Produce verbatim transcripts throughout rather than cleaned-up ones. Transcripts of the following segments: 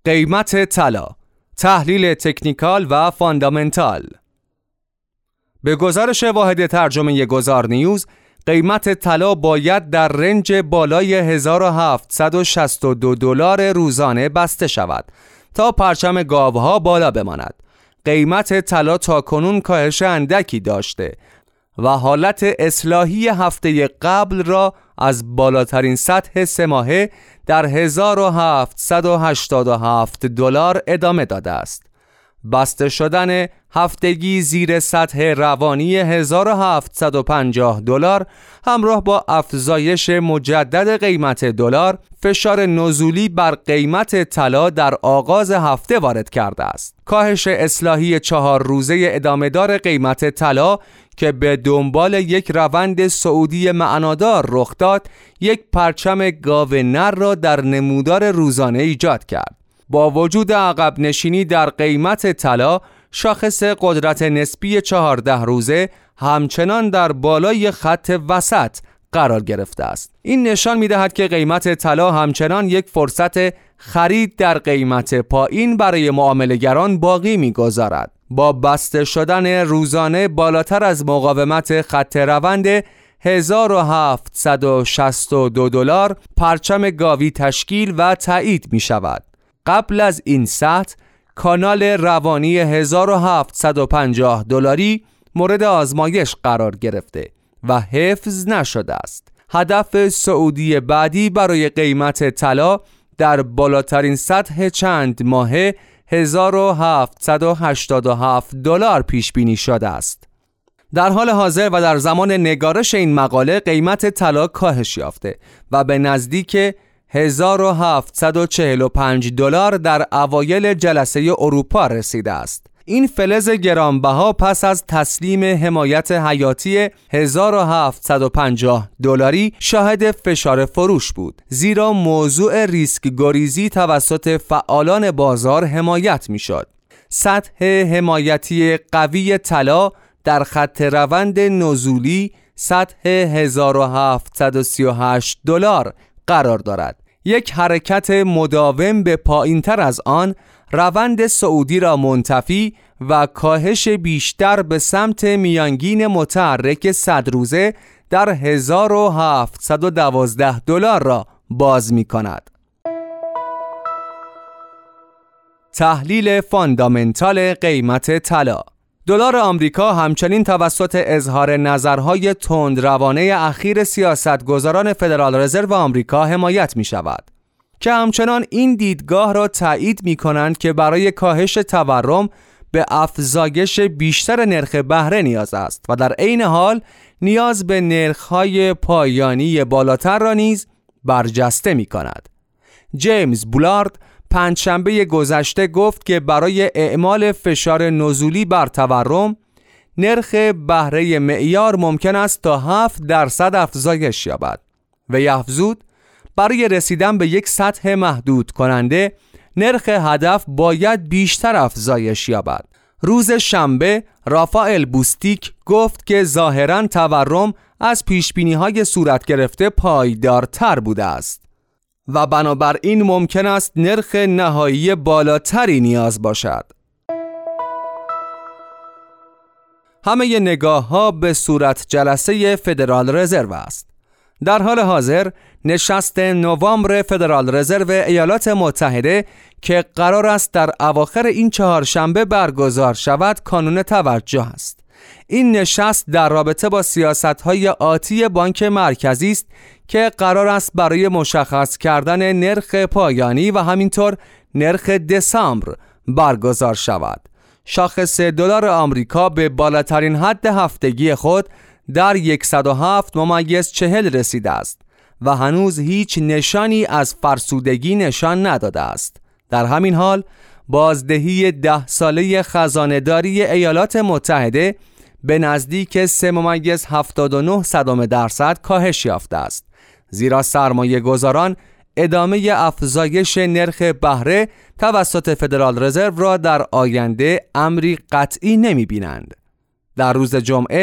قیمت طلا، تحلیل تکنیکال و فاندامنتال. به گزارش واحد ترجمه گذار نیوز، قیمت طلا باید در رنج بالای هزار و هفتصد و شصت و دو دلار روزانه بسته شود تا پرچم گاوها بالا بماند. قیمت طلا تاکنون کاهش اندکی داشته و حالت اصلاحی هفته قبل را از بالاترین سطح سه ماهه در هزار و هفتصد و هشتاد و هفت دلار ادامه داده است. بسته شدن هفتگی زیر سطح روانی هزار و هفتصد و پنجاه دلار همراه با افزایش مجدد قیمت دلار فشار نزولی بر قیمت طلا در آغاز هفته وارد کرده است. کاهش اصلاحی چهار روزه ادامه‌دار قیمت طلا که به دنبال یک روند صعودی معنادار رخ داد، یک پرچم گاو نر را در نمودار روزانه ایجاد کرد. با وجود عقب نشینی در قیمت طلا، شاخص قدرت نسبی چهارده روزه همچنان در بالای خط وسط قرار گرفته است. این نشان می‌دهد که قیمت طلا همچنان یک فرصت خرید در قیمت پایین برای معامله‌گران باقی می‌گذارد. با بسته شدن روزانه بالاتر از مقاومت خط روند هزار و هفتصد و شصت و دو دلار، پرچم گاوی تشکیل و تایید می‌شود. قبل از این سطح، کانال روانی هزار و هفتصد و پنجاه دلاری مورد آزمایش قرار گرفته و حفظ نشده است. هدف صعودی بعدی برای قیمت طلا در بالاترین سطح چند ماهه هزار و هفتصد و هشتاد و هفت دلار پیش بینی شده است. در حال حاضر و در زمان نگارش این مقاله قیمت طلا کاهش یافته و به نزدیک هزار و هفتصد و چهل و پنج دلار در اوایل جلسه اروپا رسیده است. این فلز گرانبها پس از تسلیم حمایت حیاتی هزار و هفتصد و پنجاه دلاری شاهد فشار فروش بود، زیرا موضوع ریسک گریزی توسط فعالان بازار حمایت می‌شد. سطح حمایتی قوی طلا در خط روند نزولی سطح هزار و هفتصد و سی و هشت دلار قرار دارد. یک حرکت مداوم به پایین‌تر از آن روند صعودی را منتفی و کاهش بیشتر به سمت میانگین متحرک صد روزه در هزار و هفتصد و دوازده دلار را باز می‌کند. تحلیل فاندامنتال قیمت طلا. دلار آمریکا همچنین توسط اظهار نظرهای تندروانه اخیر سیاستگزاران فدرال رزرو آمریکا حمایت می شود که همچنان این دیدگاه را تایید می کنند که برای کاهش تورم به افزایش بیشتر نرخ بهره نیاز است و در عین حال نیاز به نرخ‌های پایانی بالاتر را نیز برجسته می کند. جیمز بولارد پنجشنبه گذشته گفت که برای اعمال فشار نزولی بر تورم، نرخ بهره معیار ممکن است تا هفت درصد افزایش یابد. وی افزود برای رسیدن به یک سطح محدود کننده، نرخ هدف باید بیشتر افزایش یابد. روز شنبه رافائل بوستیک گفت که ظاهراً تورم از پیشبینی‌های صورت گرفته پایدارتر بوده است و بنابراین ممکن است نرخ نهایی بالاتری نیاز باشد. همه نگاه‌ها به صورت جلسه فدرال رزرو است. در حال حاضر نشست نوامبر فدرال رزرو ایالات متحده که قرار است در اواخر این چهارشنبه برگزار شود کانون توجه است. این نشست در رابطه با سیاست‌های آتی بانک مرکزی است که قرار است برای مشخص کردن نرخ پایانی و همینطور نرخ دسامبر برگزار شود. شاخص دلار آمریکا به بالاترین حد هفتگی خود در صد و هفت ممیز چهل رسیده است و هنوز هیچ نشانی از فرسودگی نشان نداده است. در همین حال بازدهی ده ساله خزانه‌داری ایالات متحده به نزدیک سه ممیز هفتاد و نه صدم درصد کاهش یافته است، زیرا سرمایه گذاران ادامه افزایش نرخ بهره توسط فدرال رزرو را در آینده امری قطعی نمی بینند. در روز جمعه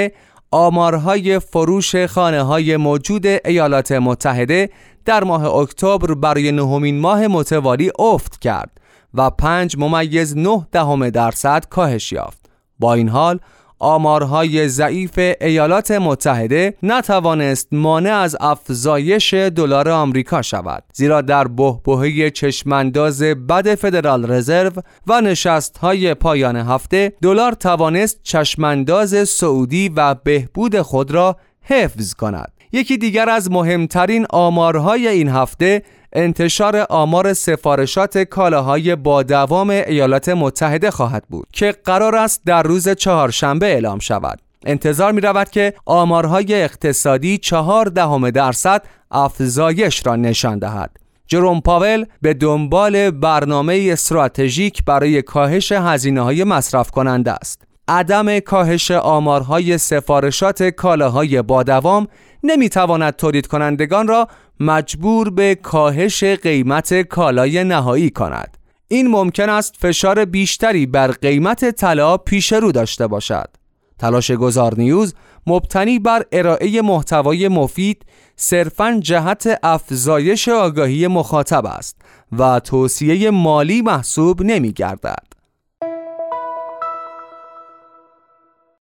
آمارهای فروش خانه‌های موجود ایالات متحده در ماه اکتبر برای نهمین ماه متوالی افت کرد و پنج ممیز نه دهم درصد کاهش یافت. با این حال آمارهای ضعیف ایالات متحده نتوانست مانع از افزایش دلار آمریکا شود، زیرا در بحبوحه چشمانداز بد فدرال رزرو و نشست‌های پایان هفته دلار توانست چشمانداز سعودی و بهبود خود را حفظ کند. یکی دیگر از مهمترین آمارهای این هفته انتشار آمار سفارشات کالاهای با دوام ایالات متحده خواهد بود که قرار است در روز چهارشنبه اعلام شود. انتظار می رود که آمارهای اقتصادی چهار دهم درصد افزایش را نشان دهد. جروم پاول به دنبال برنامه استراتژیک برای کاهش هزینه‌های مصرف کننده است. عدم کاهش آمارهای سفارشات کالاهای با دوام نمیتواند تولید کنندگان را مجبور به کاهش قیمت کالای نهایی کند. این ممکن است فشار بیشتری بر قیمت طلا پیش رو داشته باشد. تلاش گذار نیوز مبتنی بر ارائه محتوای مفید صرفاً جهت افزایش آگاهی مخاطب است و توصیه مالی محسوب نمی گردد.